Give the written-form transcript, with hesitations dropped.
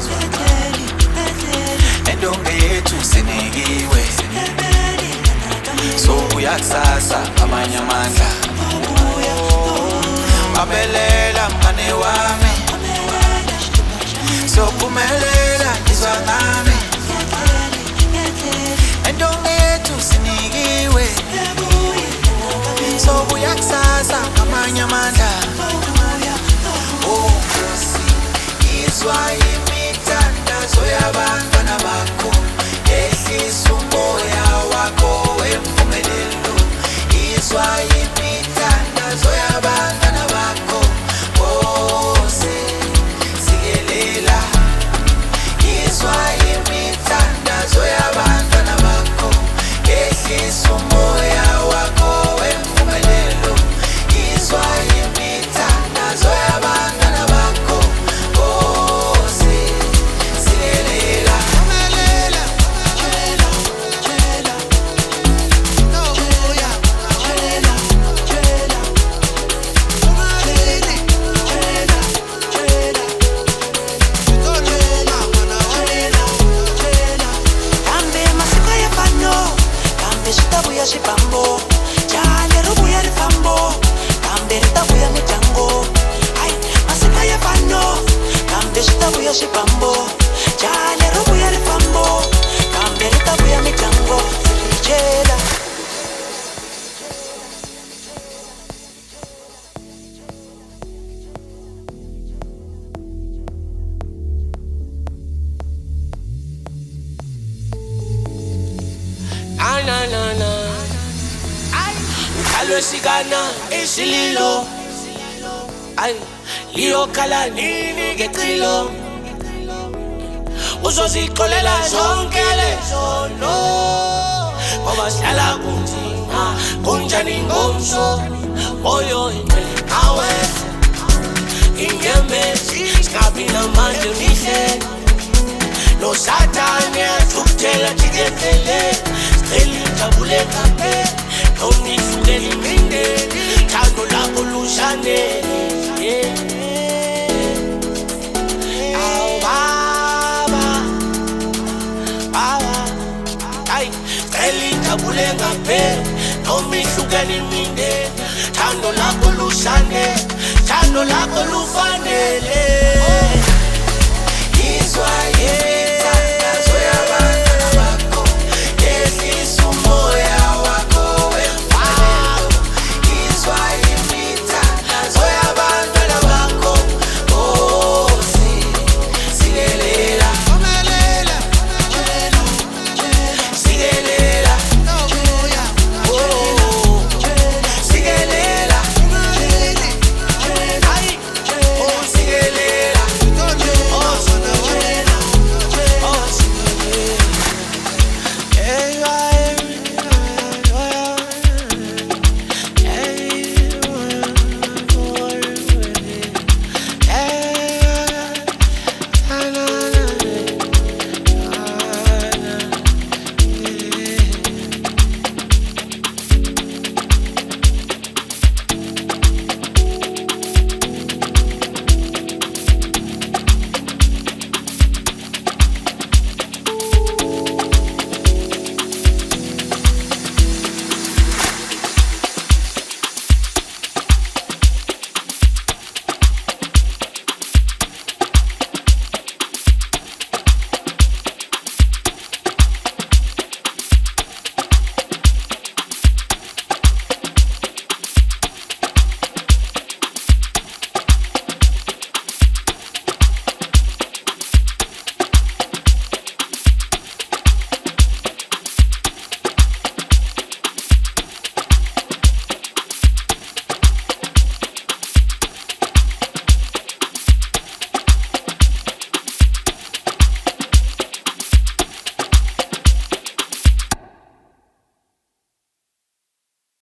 endonge yethu sinikiwe, sobuya kusasa amanye amandla. Mabelela mngane wami, sophumelela izwa ngami, endonge yethu sinikiwe, sobuya kusasa amanye amandla. Oh Nkosi, izwa imithandazo yabantwana bakho, ehlisa umoya wakho wempumelelo. Izwa imithandazo yabantwana bakho, Nkosi sikelela. Izwa imithandazo yabantwana bakho, ehlisa umoya wakho wempumelelo. Izwa imithandazo yabantwana bakho, Nkosi sikelela. Shitabuya shipambo, jale rubuya rifambo, kambe ritabuya mitango. Ay, masika ya fano, kambe shitabuya shipambo, jale rubuya rifambo, kambe ritabuya mitango. Chela. Na na na, ay, ukhalwe sikana isililo, ay, liyokhala nini ngecilo, uzozixolela zonke lezono, ngoba sihlala kunzima, kunjani ngomso, moyo impela nawe, inyembezi, singabi namandla mihle, no Satan yathukuthela jikefele. Jabule kape, nongi sugeli minde, thando lakho lushane. Aw baba, baba, ay, jabule kape, nongi sugeli minde, thando lakho lushane, thando lakho lufanele. Izwa